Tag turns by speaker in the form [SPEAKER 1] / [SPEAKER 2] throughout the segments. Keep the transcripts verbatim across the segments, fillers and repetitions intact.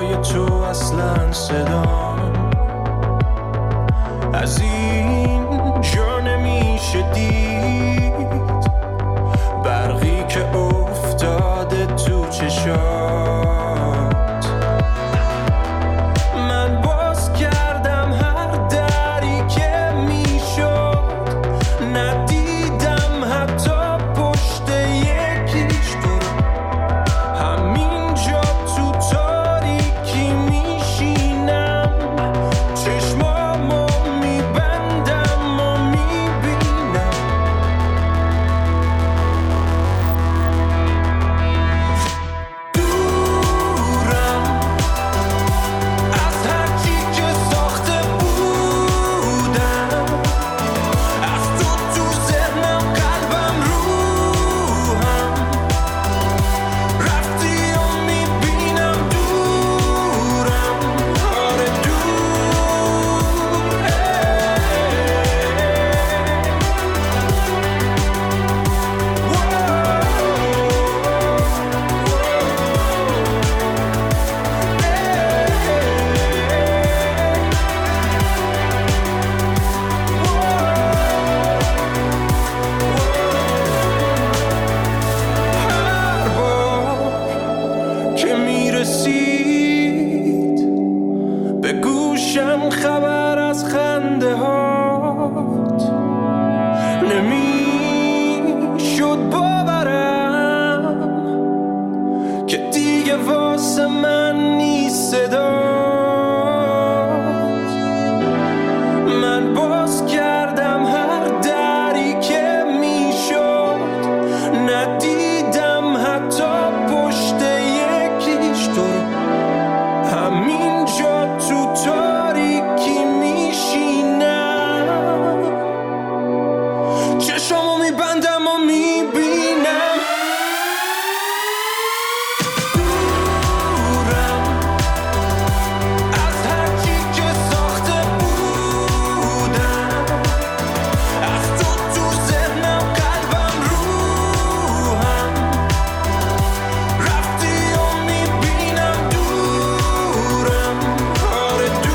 [SPEAKER 1] صدای تو اصلا صدام از این جا نمیشه دید، برقی که افتاده تو چشات. من باز کردم هر دری که میشد، ندیدم حتی پشت یکیش تو رو. همینجا تو تاریکی میشینم، چشمامو میبندم و میبینم دورم از هرچی که ساخته بودم، از تو تو ذهنم، قلبم، روحم. رفتی و میبینم دورم، آره دور. هر بار که میرسید به گوشم خبر از خنده هات، نمیشد باورم که دیگه واسه من نیست صدات. من باز کردم هر دری که میشد، ندیدم حتی پشت یکیش تو رو. همینجا تو تاریکی میشینم، چشمامو میبندم و میبینم دورم از هرچی که ساخته بودم، از تو تو ذهنم، قلبم، روحم. رفتی و میبینم دورم، آره دور.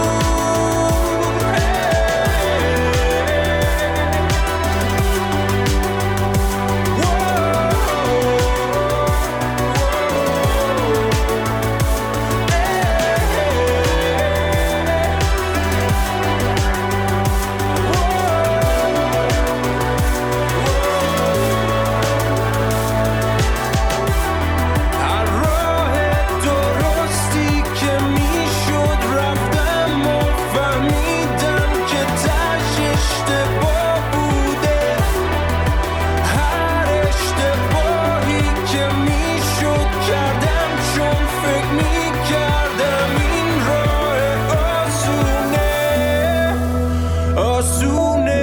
[SPEAKER 1] هر راه درستی که میشد رفتم و فهمیدم که تاش اشتباه بوده. هر اشتباهی که میشد کردم، چون فکر میکردم این راه آسونه، آسونه.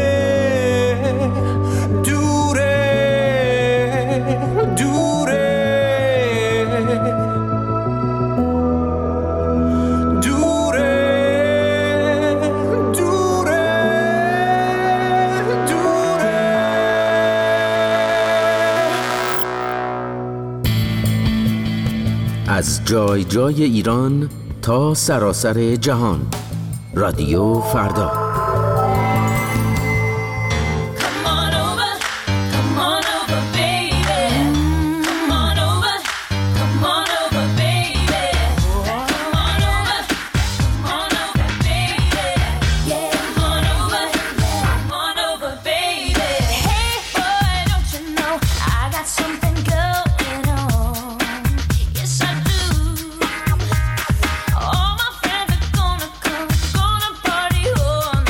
[SPEAKER 1] دوره دوره دوره دوره دوره.
[SPEAKER 2] از جای جای ایران تا سراسر جهان، رادیو فردا.
[SPEAKER 3] Come on over, come on over, baby. Come on over, come on over, baby. Come on over, come on over, baby. Yeah, come on over, come on over, baby. Hey boy, don't you know I got something going on? Yes I do. All my friends are gonna come, gonna party all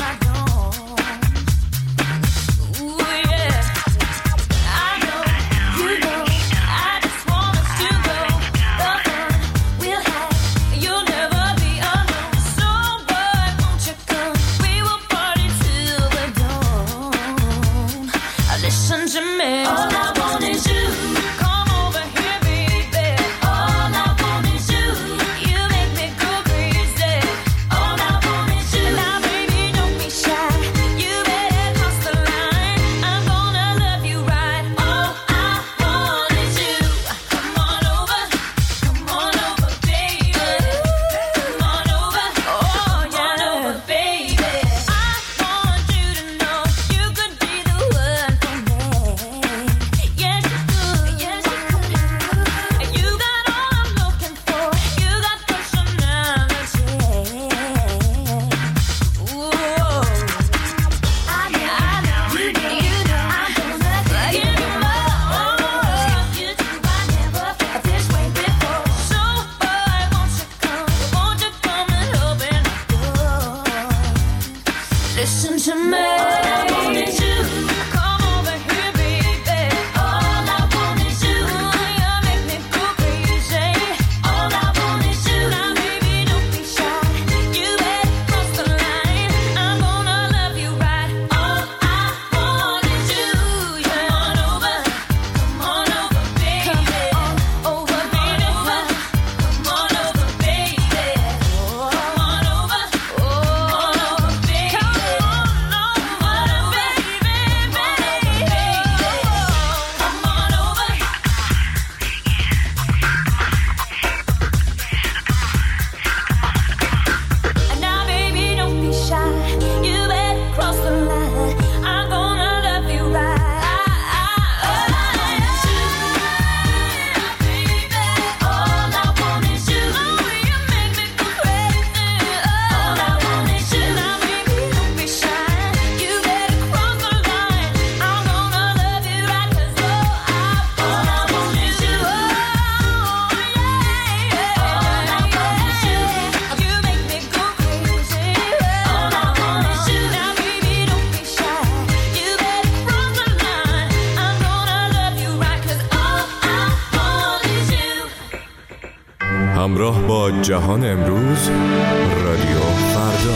[SPEAKER 4] همراه با جهان امروز، رادیو فردا.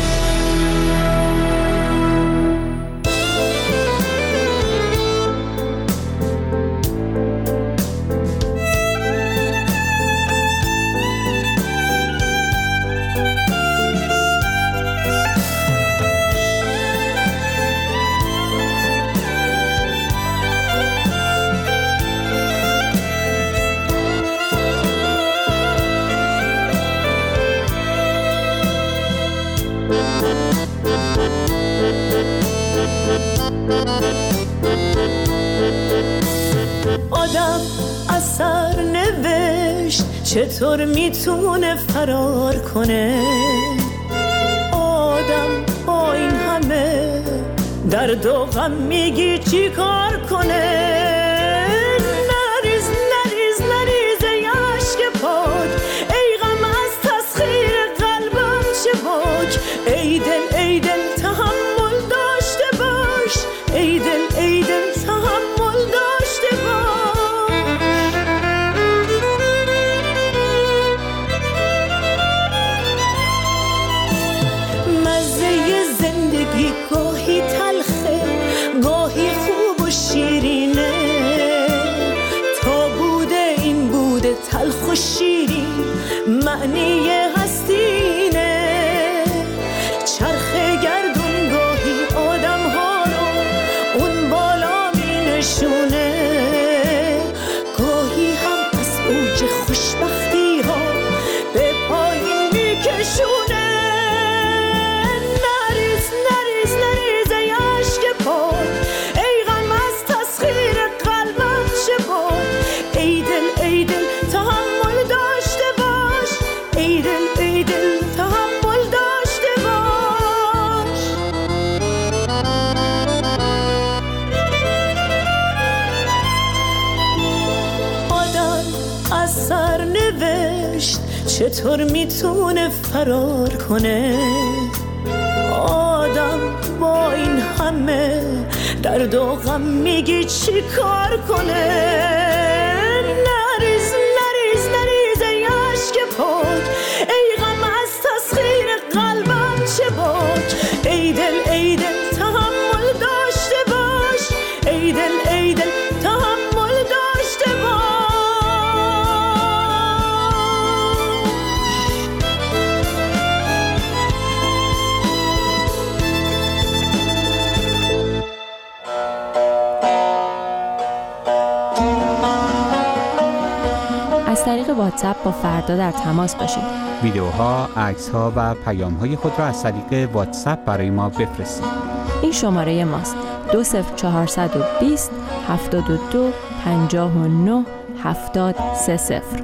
[SPEAKER 5] آدم اثر نوشت چطور میتونه فرار کنه؟ آدم با این همه درد و غم میگی چی کار کنه؟ نریز نریز نریز ای عشق پاک، ای غم از تسخیر قلبم چه باک. ای دل ای دل تحمل داشته باش، ای دل ای دل تحمل داشته باش. مزه زندگی گاهی تلخه، گاهی خوب و شیرینه. تا بوده این بوده تلخ و شیرین، معنی هستینه. چرخ گردون گاهی آدم ها رو اون بالا می نشونه، گاهی هم از اوج خوشبختی ها به پایین می کشونه. نریز نریز نریز ای عشق پاک، ای غم از تسخیر قلبم چه باک. ای دل ای دل تحمل داشته باش، ای دل ای دل تحمل داشته باش. آدم از سر نوشت چطور میتونه فرار کنه؟ آدم با این همه درد و غم میگی چی کار کنه؟ نریز نریز نریز ای عشق پاک، ای غم از تسخیر قلبم چه باک. ای دل ای دل تحمل داشته باش، ای دل ای دل تحمل داشته باش.
[SPEAKER 6] از طریق واتساپ با فردا در تماس باشید.
[SPEAKER 7] ویدیوها، عکس‌ها و پیام‌های خود را از طریق واتساپ برای ما بفرستید.
[SPEAKER 6] این شماره ماست: دو صفر چهارصد و بیست هفتاد و دو پنجاه و نه هفتاد سه صفر.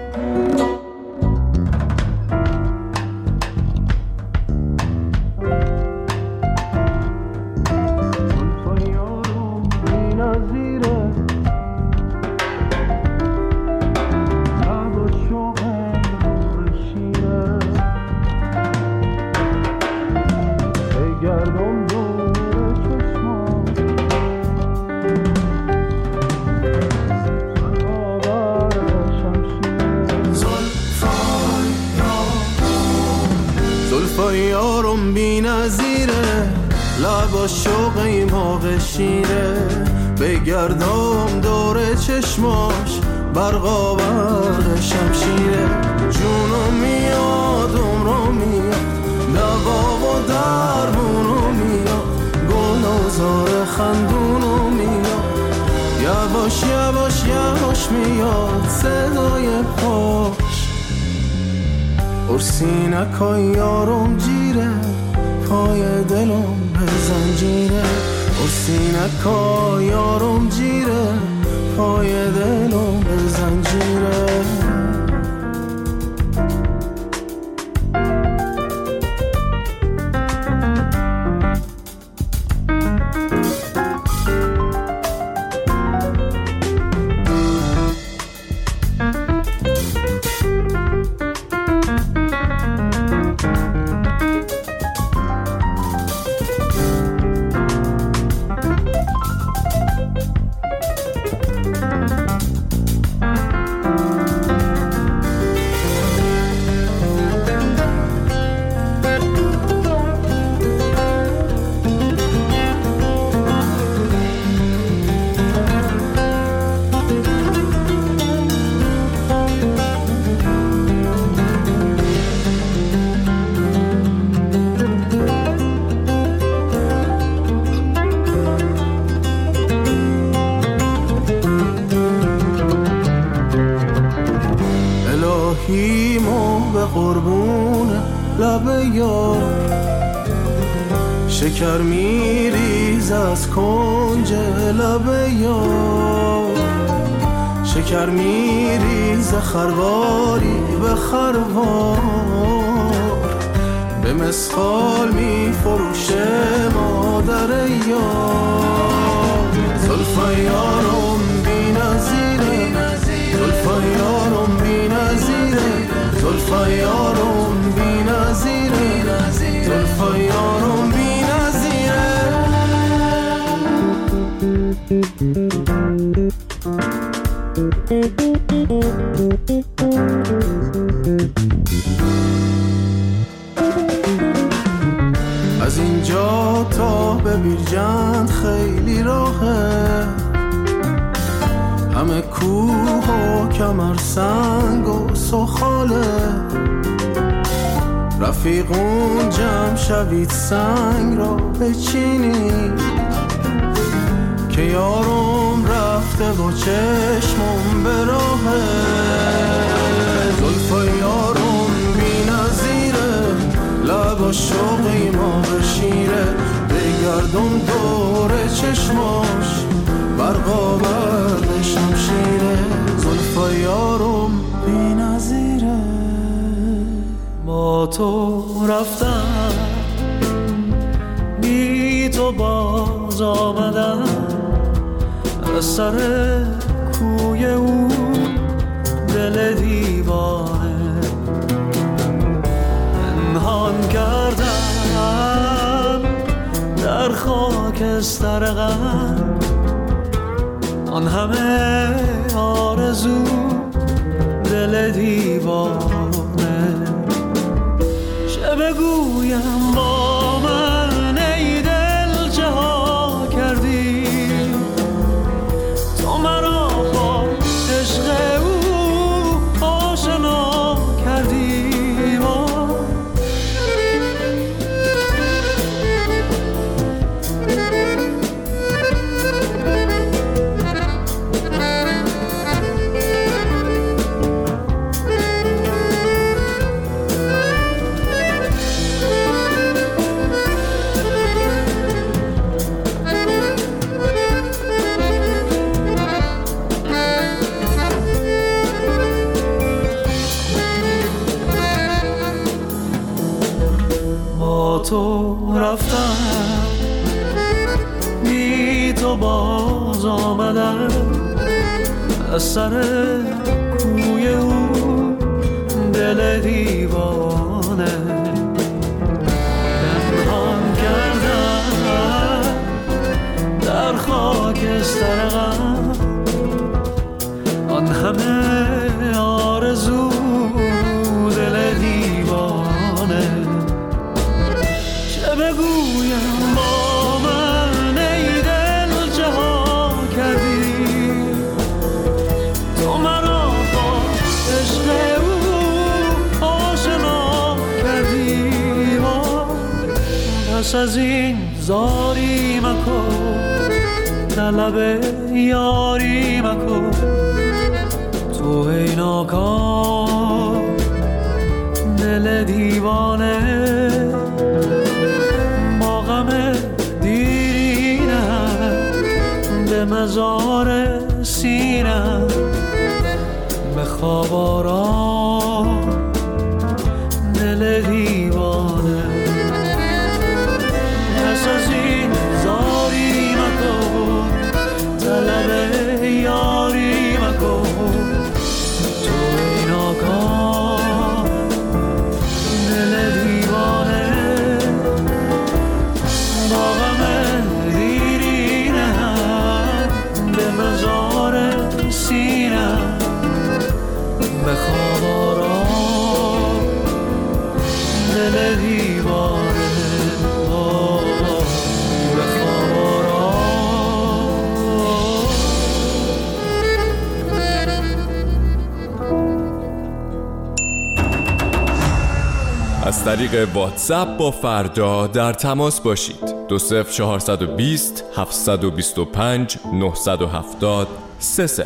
[SPEAKER 1] یارم بی نظیره، لبا شوقی موقع شیره. بگردم دور چشماش برقا برق شمشیره. جونم میاد عمرم میاد، دوا و درمونو میاد. گل و زار خندونو میاد، یواش یواش یواش میاد صدای پاش. ارسینکای یارم جیره، پای دلم به زنجیره. ارسینکای یارم جیره، پای دلم به زنجیره. لب یار، شکر میریز از کنج لب یار، شکر میریز خرواری به خروار، به مسخال میفروشه مادر یار. زلفای یارم بی نظیره، زلفای یارم بی نظیره، زلفای یارم بی نظیره، زلفای یارم بی نظیره. از اینجا تا به بیرجند خیلی راهه، همه کوه و کمر سنگ و سخاله، رفیقون جمع شوید سنگ را بچینید که یارم رفته و چشمم به راهه. زلفای یارم بی نظیره، لب شوقی ما بشیره، بگردم دور چشماش برقا برد شمشیره. زلفای یارم بی نظیره. با تو رفتم بی تو باز آمدم، از سر کوی او دل دیوانه پنهان کردم در خاکستر غم، آن همه آرزو دل دیوانه. چه بگویم با من ای دل چه ها کردی، تو مرا با عشق او آشنا کردی. تو رفتم بی تو باز آمدم، از سر کوی او دل دیوانه پنهان کردم در خاکستر غم، آن همه آرزو دل دیوانه. بگویم با من ای دل چه ها کردی، تو مرا با عشق او آشنا کردی. پس از این زاری مکن، طلب یاری مکن، تو ای ناکام دل دیوانه. غم دیرینم به مزار سینم، به خواب آرام دل دیوانه. پس از این زاری مکن، طلب یاری مکن، تو ای ناکام دل دیوانه. سینم به خواب آرام دل دیوانه، به خواب آرام.
[SPEAKER 4] از طریق واتساپ با فردا در تماس باشید. دو صفر چهارصد و بیست هفتصد و بیست و پنج نهصد و هفتاد سه صفر.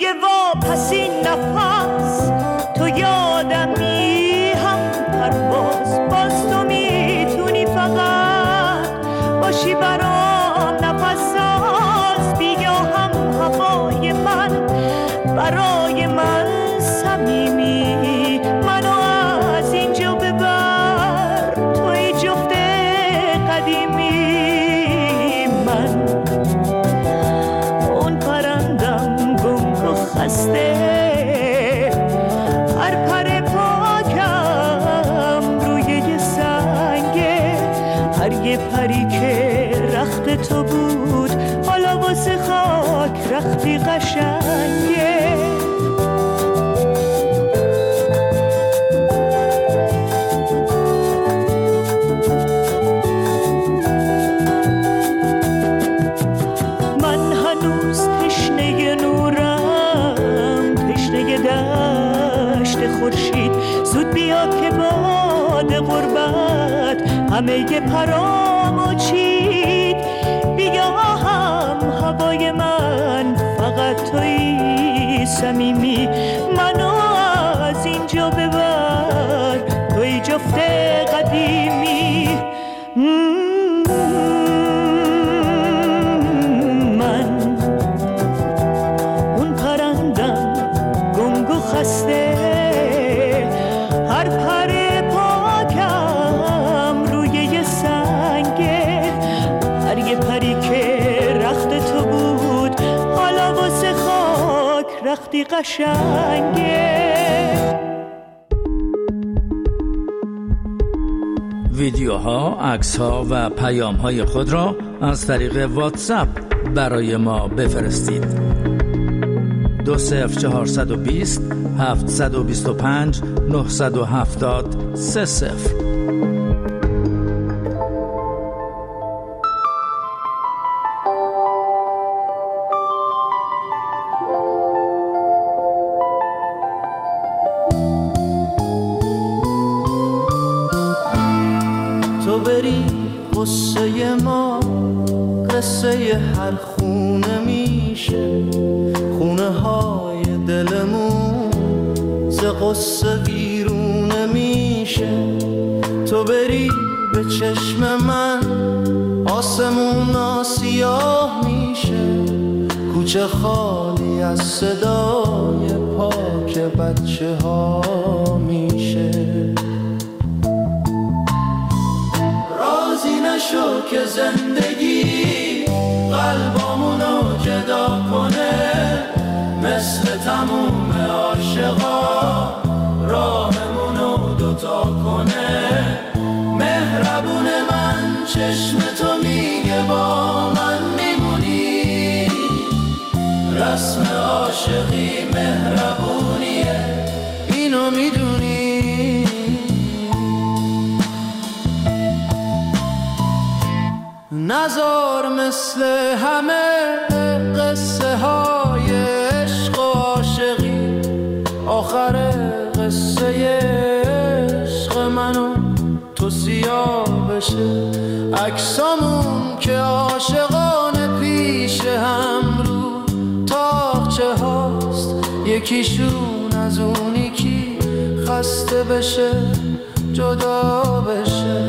[SPEAKER 5] توی واپسی نفس تو یادمی هم پرواز باز تو میتونی فقط باشی برام نفس ساز بیا هم هوای من برای من صمیمی منو از اینجا ببر توی جفت قدیمی من اون پرندم گنگ و خسته هر پر پاکم روی یه سنگه هر یه پری که رخت تو بود حالا واسه خاک رختی قشنگه من هنوز تشنه نورم تشنه دشت خورشید زود بیا که باد غربت همه پرامو چید بیا هم هوای من فقط توی صمیمی منو از اینجا ببر توی جفت قدیمی من اون پرندم گنگ و خسته هر پر پاکم روی یه سنگه هر یه پری که رخت تو بود حالا واسه خاک رختی قشنگه
[SPEAKER 8] ویدیوها، عکس‌ها و پیام‌های خود را از طریق واتساپ برای ما بفرستید. دو صفر چهارصد و بیست هفتصد و بیست و پنج نهصد و هفتاد سه صفر.
[SPEAKER 1] تو بری قصه ما قصه هر خونه میشه خونه های دلمون ز قصه بیرونه میشه تو بری به چشم من آسمون سیاه میشه کوچه خالی از صدای پاک بچه ها میشه رازی نشو که زندگی قلبامونو جدا کنه مثل تموم عاشقا راهمونو دوتا کنه مهربون من چشم تو میگه با من میمونی رسم عاشقی مهربونیه اینو میدونی نزار مثل همه قصه های عشق و عاشقی آخر قصه عشق منو تو سیاه بشه عکسامون که عاشقانه پیش هم رو تاقچه هاست یکیشون از اونی کی خسته بشه جدا بشه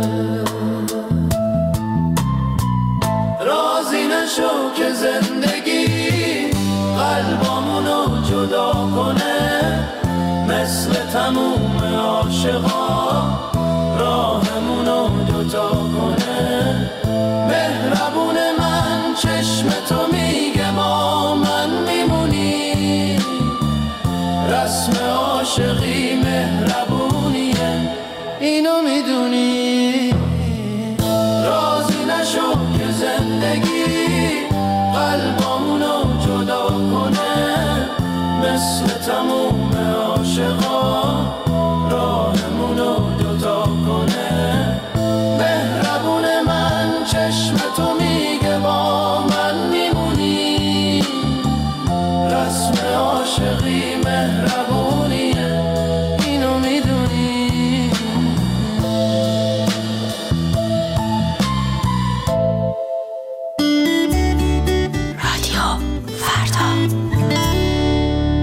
[SPEAKER 1] رازی نشو که زندگی قلبامونو جدا کنه مثل تموم عاشقا راهمونو دوتا کنه مهربون من چشم تو میگه با من میمونی رسم عاشقی مهربونیه اینو میدونی رازی نشو که زندگی قلبامونو جدا کنه مثل تموم عاشقا راهمونو دوتا کنه مهربون من چشم تو میگه با من میمونی رسم عاشقی مهربونیه اینو میدونی
[SPEAKER 3] رادیو فردا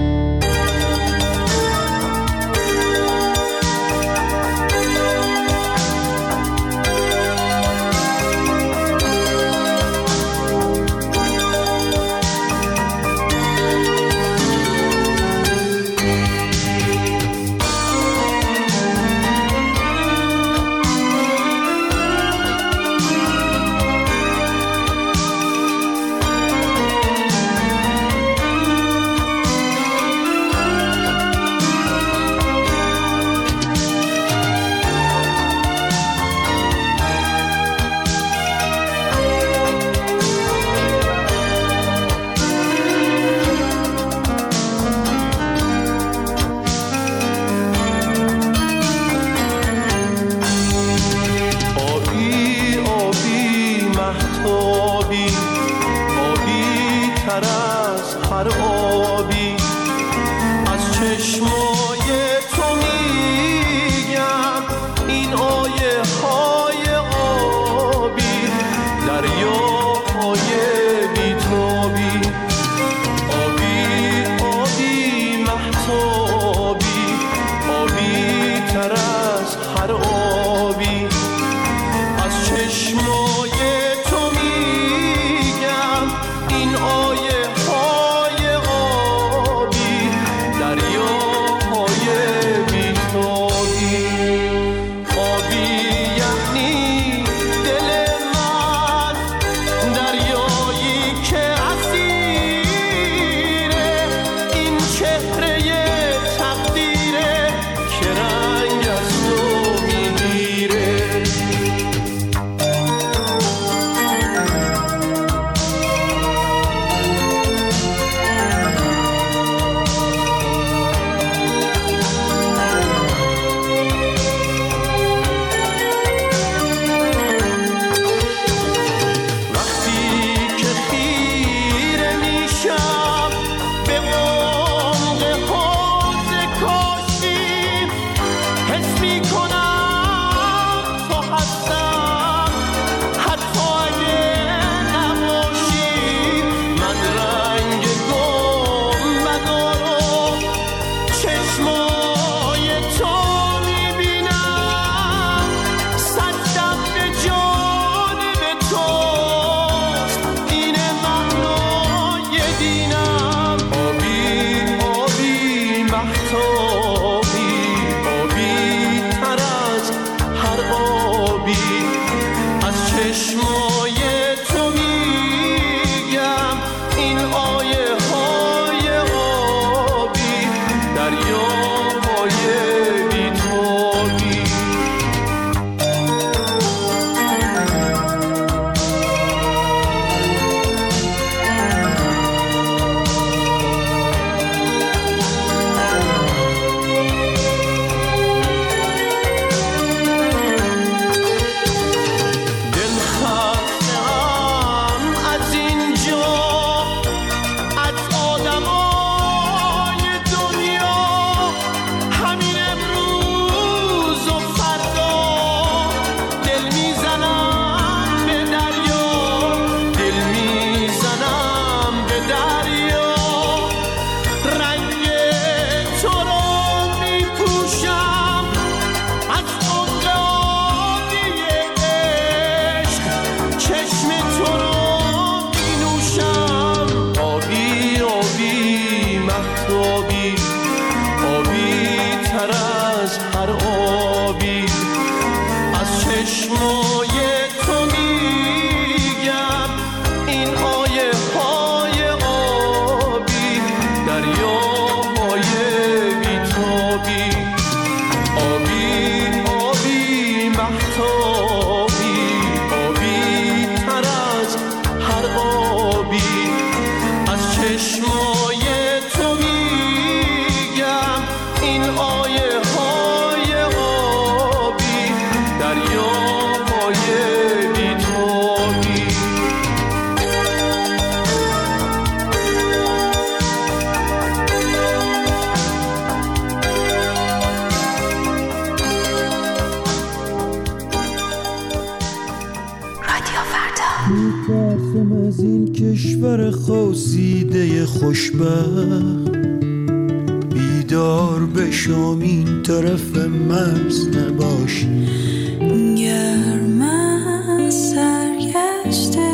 [SPEAKER 1] میترسم از این کشور خواسیده خوشبخت بیدار بشم این طرف مرز نباشی
[SPEAKER 3] گرم از سرگشته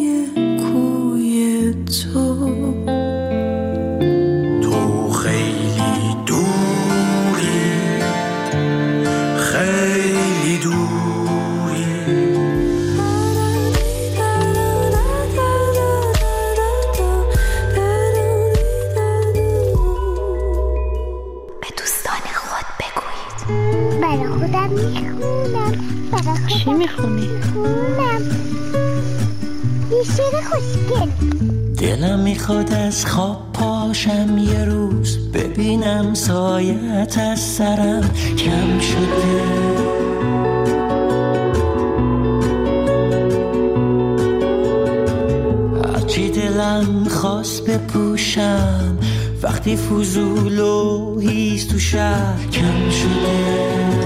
[SPEAKER 3] کوی تو
[SPEAKER 1] تو خیلی دوری خیلی دوری
[SPEAKER 9] به دوستان خود بگویید. برای خودم میخونم. برای خودم
[SPEAKER 6] چی میخونی؟
[SPEAKER 9] میخونم یه شعر خوشگل.
[SPEAKER 1] دلم میخواد از خواب پاشم یه روز ببینم سایت از سرم کم شده هرچی دلم خواست بپوشم وقتی فضول و هیز تو شهر کم شده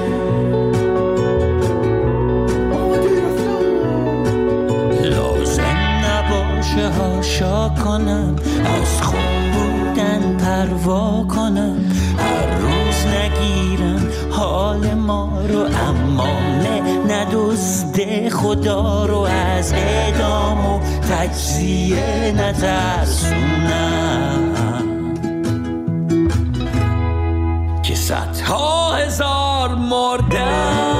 [SPEAKER 1] هاشا کنم از خوب بودن پروا کنم هر روز نگیرم حال ما رو اما ندزده خدا رو از اعدام و تجزیه نترسونم که صدها هزار مردم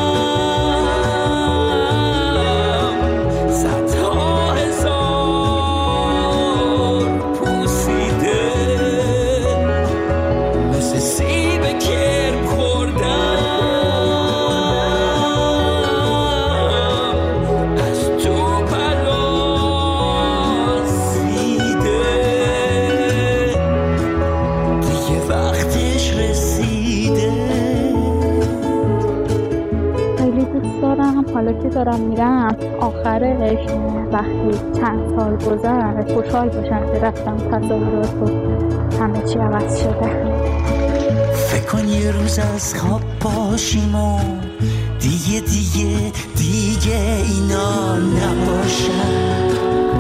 [SPEAKER 10] حالا که دارم میرم آخرش وقتی چند سال گذشت خوشحال باشم که رفتم تصاورات و همه چی عوض شده.
[SPEAKER 1] فکر کن یه روز از خواب باشیم و دیگه دیگه دیگه اینا نباشن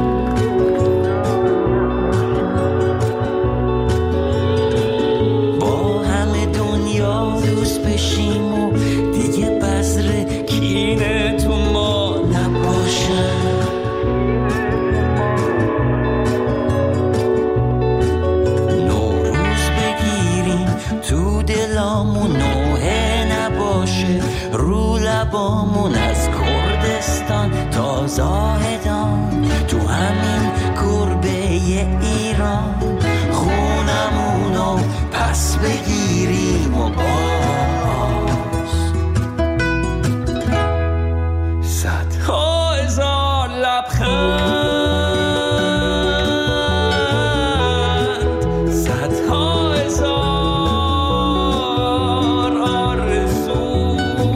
[SPEAKER 1] با همه دنیا دوست بشیم و دیگه بذر کینه تو ما نباشن نوروز بگیریم تو دلامون نوحه نباشه رو لبامون از کردستان تا زاهدان تو همین گربه ایران خونمونو پس بگیریم و باز صدها هزار لبخند صدها هزار آرزو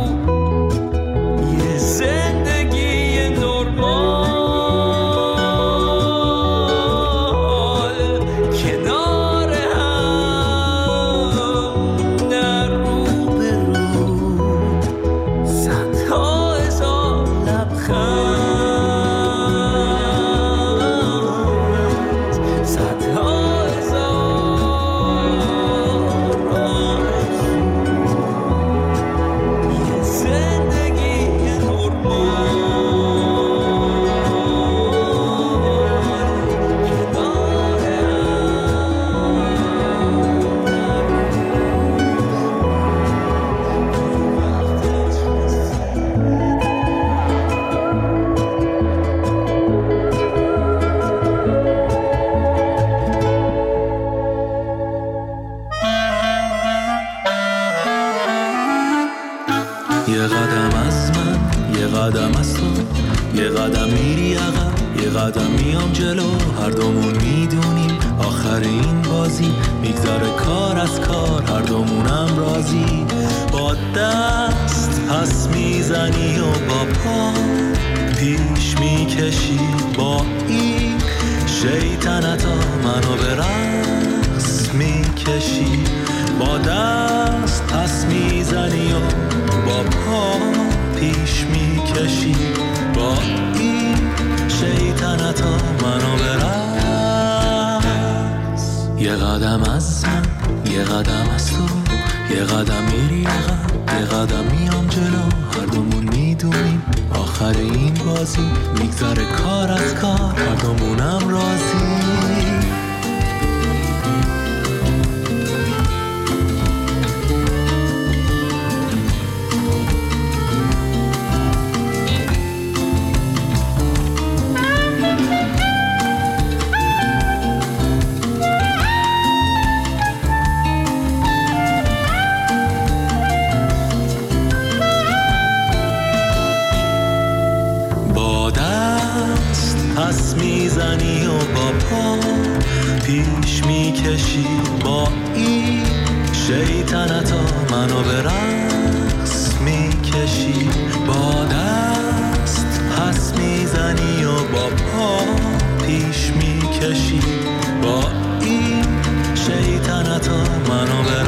[SPEAKER 1] یه زندگی نرمال کنار هم نه رو به رو صدها هزار لبخند صدها هزار آرزو یه زندگی نرمال
[SPEAKER 11] یه قدم از من یه قدم از تو یه قدم میری عقب یه قدم میام جلو هر دومون میدونیم آخر این بازی میگذره کار از کار هر دومونم راضی با دست پس میزنی و با پا پیش میکشی با این شیطنتا منو به رقص میکشی با دست پس میزنی و با پا پیش میکشی با این شیطنتا منو برس. یه قدم از من، یه قدم از تو، یه قدم میری عقب، یه قدم میام جلو. هر دومون میدونیم آخر این بازی میگذره کار از کار، هر دومونم راضی. پس میزنی و با پا پیش میکشی، با این شیطنتا منو به رقص میکشی. با دست پس میزنی و با پا پیش میکشی، با این شیطنتا منو به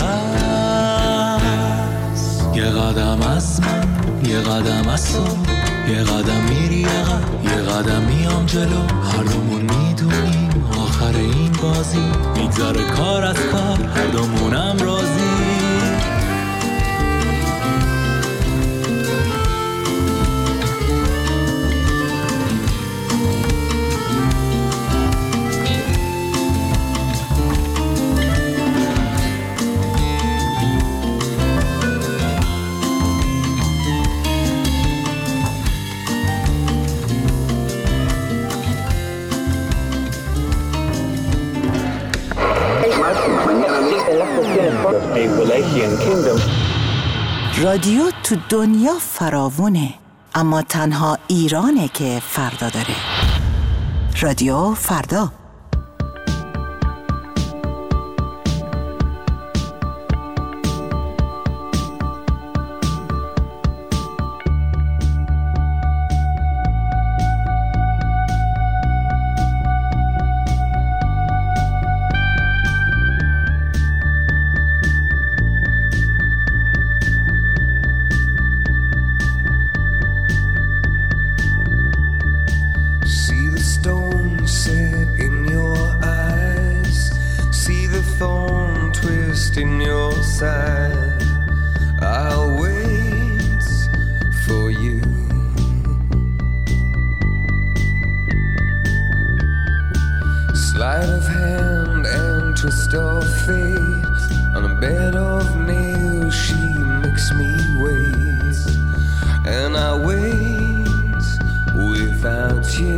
[SPEAKER 11] رقص. یه قدم از من، یه قدم از تو، یه قدم میری عقب، یه قدم میام جلو. هر دومون میدونیم آخر این بازی میگذره کار از کار، هر دومونم راضی.
[SPEAKER 12] رادیو تو دنیا فراوونه، اما تنها ایرانه که فردا داره. رادیو فردا.
[SPEAKER 13] In your side, I'll wait for you. Sleight of hand and twist of fate, on a bed of nails she makes me wait, and I wait without you,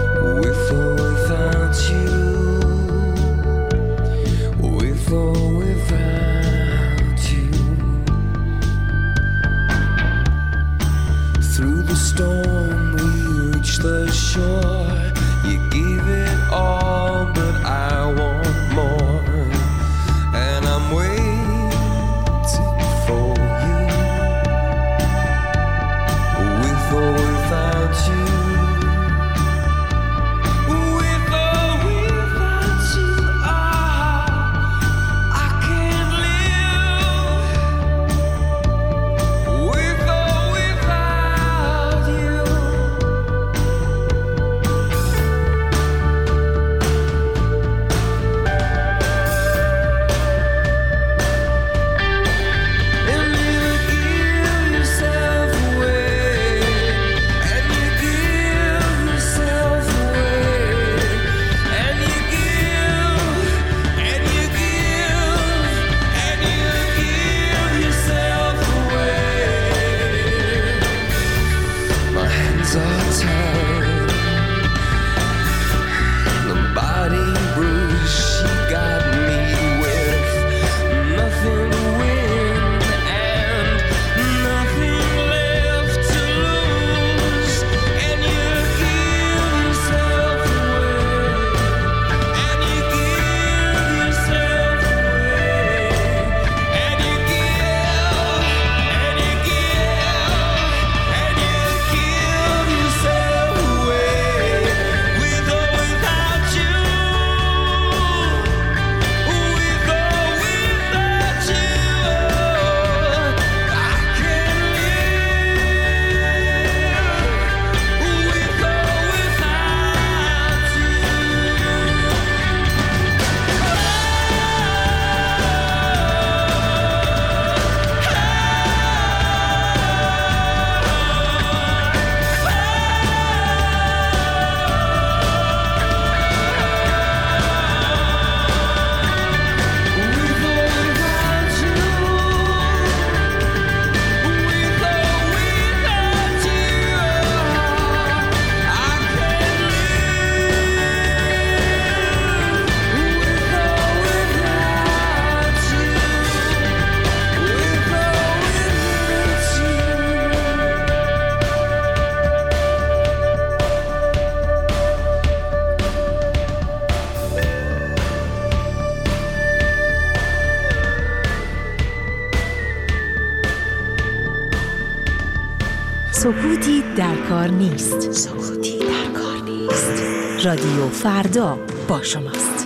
[SPEAKER 13] with or without you. With or without
[SPEAKER 14] سکوتی در کار نیست. سکوتی در کار نیست. رادیو فردا با شماست.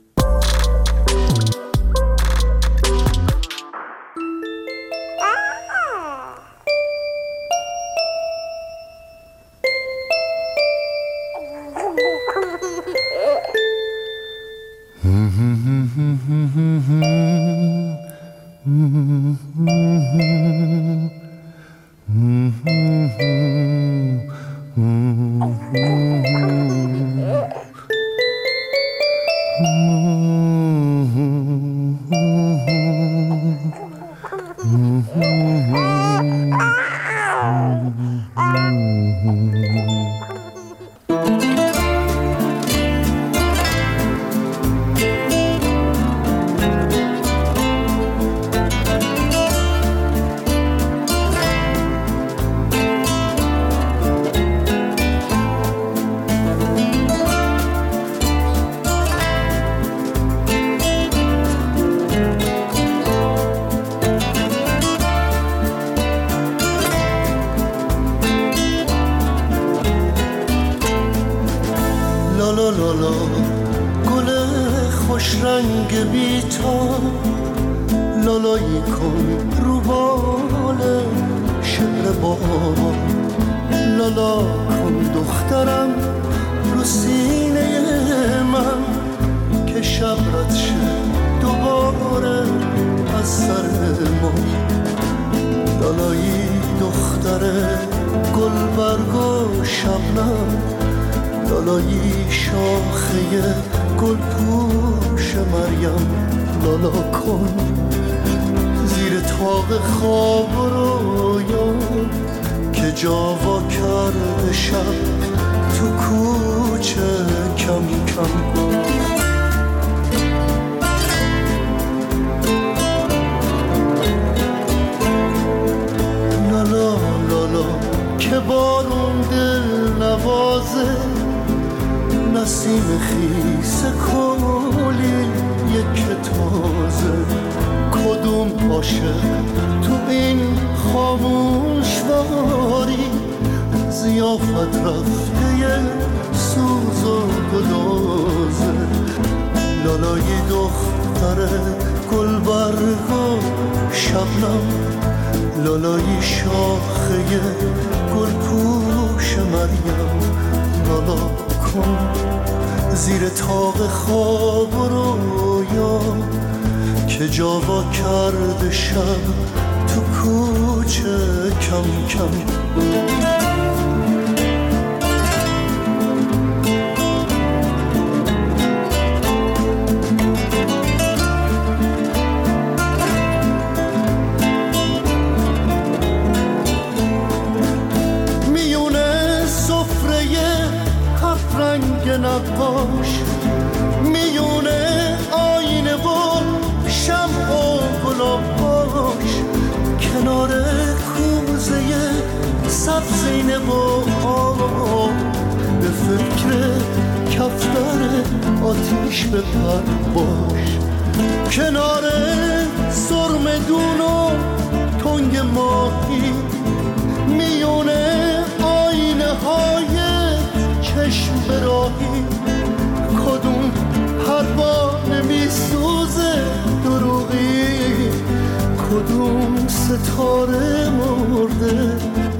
[SPEAKER 15] ستاره مرده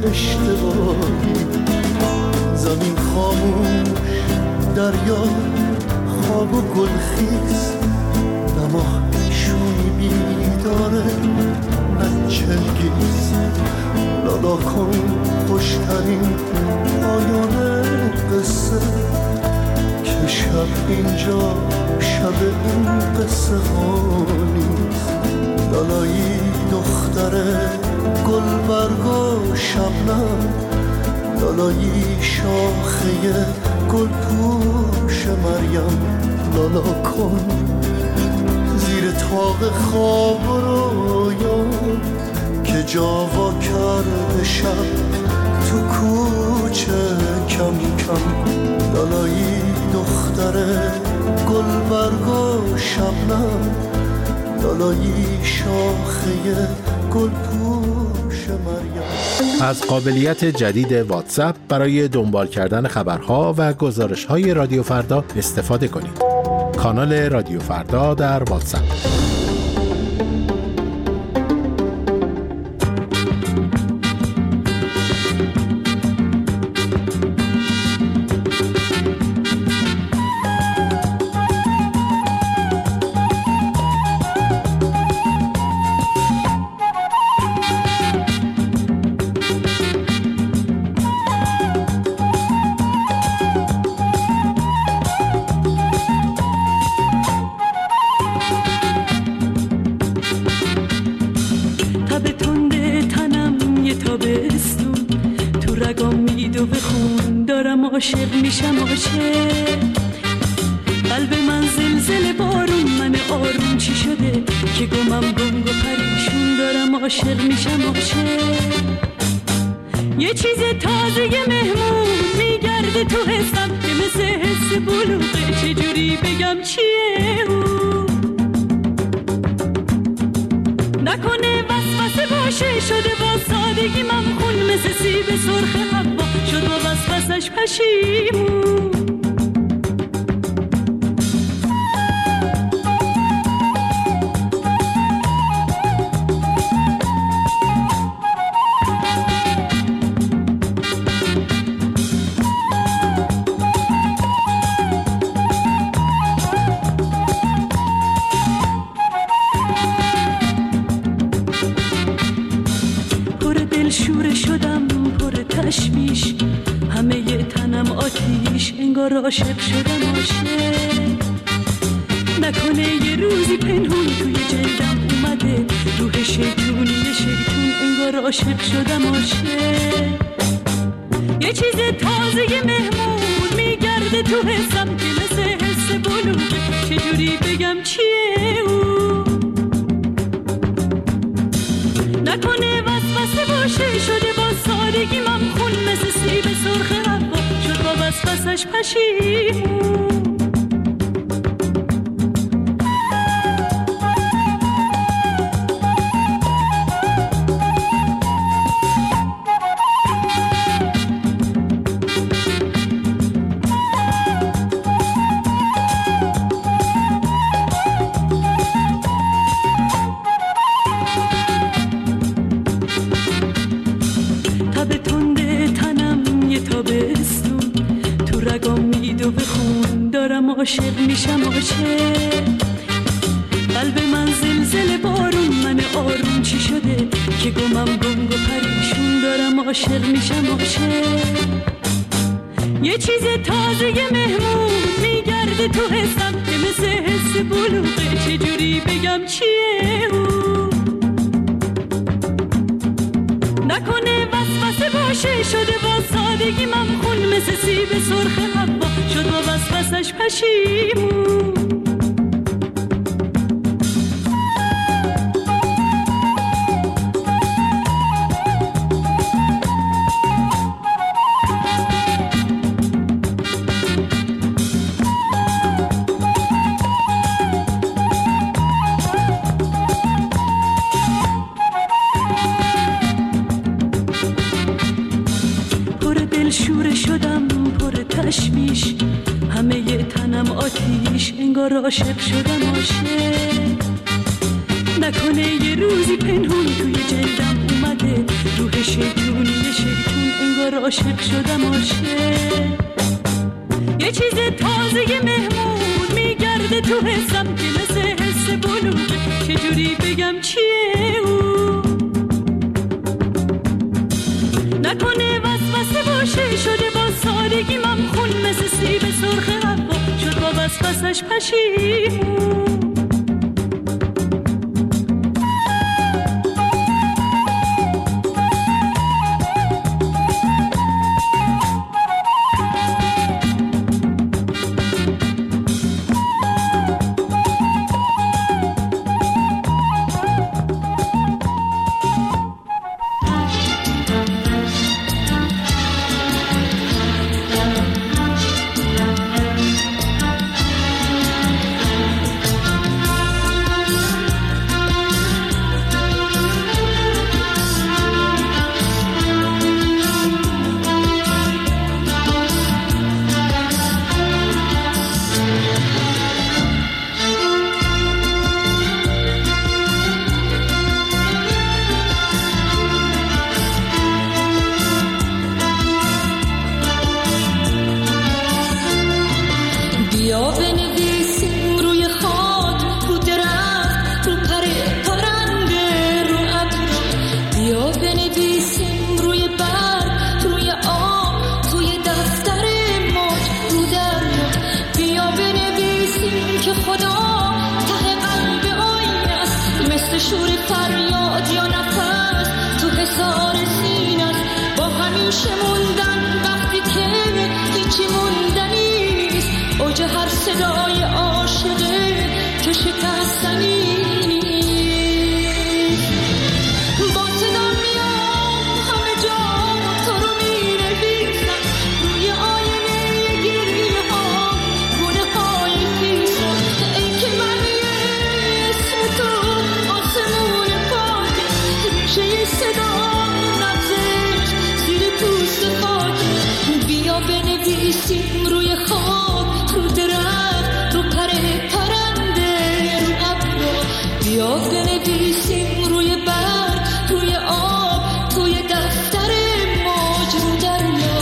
[SPEAKER 15] اشتباهی، زمین خاموش، دریا خواب و گلخیز، نماهشونی بیداره نه چلگیز. لالا کن خوشترین پایان قصه که شب اینجا شب این قصه ها نیست. لالایی دختره گلبرگ و شبنم، لالایی شاخه گل پوش مریم. لالا کن زیر طاق خواب رویان که جاوا کرده شب تو کوچه کم کم. لالایی دختره گلبرگ و شبنم، لالایی شاخه گل پوش مریم.
[SPEAKER 16] از قابلیت جدید واتساپ برای دنبال کردن خبرها و گزارش‌های رادیو فردا استفاده کنید. کانال رادیو فردا در واتساپ.
[SPEAKER 5] عاشق میشم عاشق قلب من زلزله بارون من آروم چی شده که گمم گنگ و پریشون دارم عاشق میشم عاشق یه چیز تازه مهمون میگرده تو حسم که مثل حس بلوغه چجوری بگم چیه اون نکنه وسوسه باشه شده با سادگی ممخون مثل سیب سرخ حوا شد با وسوسش پشیمون تشویش همه ی تنم آتیش انگار عاشق شدم عاشق نکنه یه روزی پنهون توی جلدم اومده روح شیطونی شیطون انگار عاشق شدم عاشق یه چیز تازه مهمون میگرده تو حسم که مثل حس بلوغه چجوری بگم چیه اون نکنه وسوسه باشه شده با سادگی ممخون مثل سیب سرخ حوا شد با وسوسش پشیمون عاشق میشم عاشق قلب من زلزله بارون من آروم چی شده که گمم گنگ و پریشون دارم عاشق میشم عاشق یه چیز تازه مهمون میگرده تو حسم که مثل حس بلوغه چجوری بگم چیه اون نکنه وسوسه باشه شده با سادگی ممخون مثل سیب سرخ حوا شد با وسوسش پشیمون تشویش همه ی تنم آتیش انگار عاشق شدم عاشق نکنه یه روزی پنهون توی جلدم اومده روح شیطونی شیطون انگار عاشق شدم عاشق یه چیز تازه مهمون میگرده تو حسم که مثل حس بلوغه چجوری بگم چیه اون نکنه وسوسه باشه شده با سادگی ممخون مثل سیب سرخ حوا شد با وسوسش پشیمون فریاد یا نفس تو حصار سینه‌ست، با همیشه موندن وقتی که هیچی موندنی نیست، اوج هر صدای عاشقه که شکستنی نیست. با صدا میام همه جا تو رو می‌نویسم، روی آینه گریه ها گونه های خیسم، ای که من اسم تو آسمون پاک، ریشه صدا نبزش زیر پوست خاک. بیا بنویسیم روی خاک، رو درخت، رو پر پرنده، رو ابرو. بیا بنویسیم روی برگ، روی آب، توی دفتر موج، رو دریا.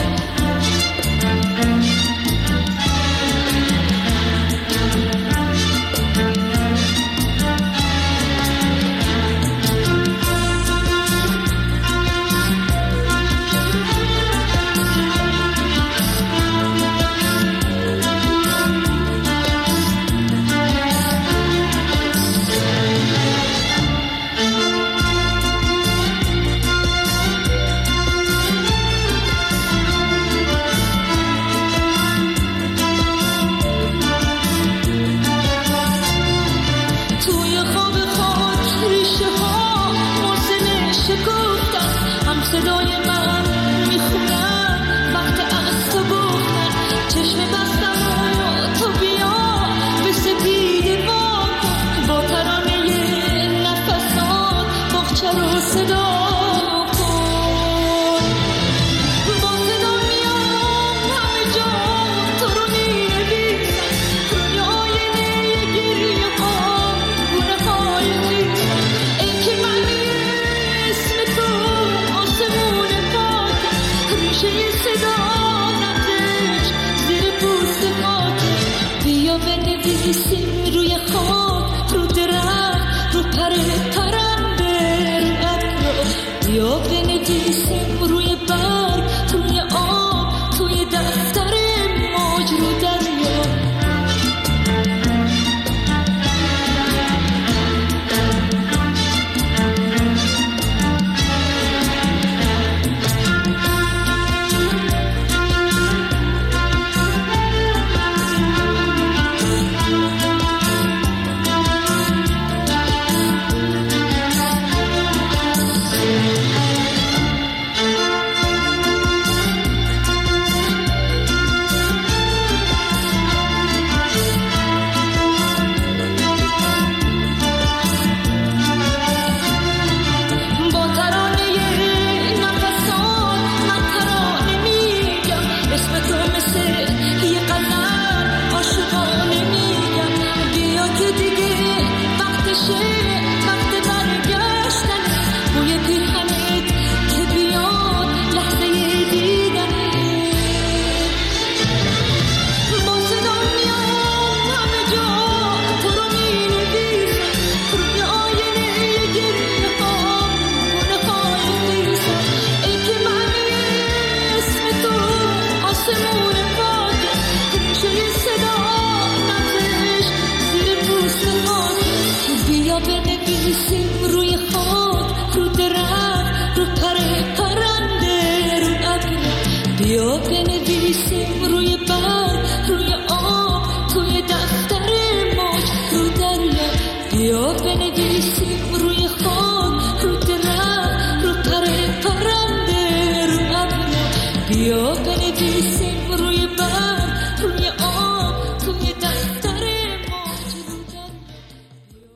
[SPEAKER 5] توی خواب خاک ریشه ها موزل شکفتن، هم صدای من میخونن وقت از تو گفتن. چشم بستم و تو بیا به سپیده ما کن، با ترانه نفسات باغچه رو صدا کن. با صدا میام همه جا تو رو می‌نویسم، روی آینه گریه ها گونه های خیسم، ای که من اسم تو آسمون پاک، ریشه صدا نبزش زیر پوست خاک. بیا بنویسیم روی خاک، رو درخت، رو پر پرنده، رو ابرو. بیا بنویسیم روی برگ، روی آب، توی دفتر موج، رو دریا. با ترانه نفسات من ترانه میگم، اسم تو مثل یه غزل عاشقانه میگم. بیا که دیگه وقتشه، وقت برگشتن، بوی پیرهنت که بیاد لحظه دیدنه. با صدا میام همه جا تو رو می‌نویسم، روی آینه گریه ها گونه های خیسم، ای که من اسم تو آسمون پاک، ریشه صدا نبزش زیر پوست خاک. بیا بنویسیم روی خاک، رو درخت، رو پر پرنده، رو ابرو. بیا بنویسیم روی برگ، روی آب، توی دفتر موج، رو دریا. بیا بنویسیم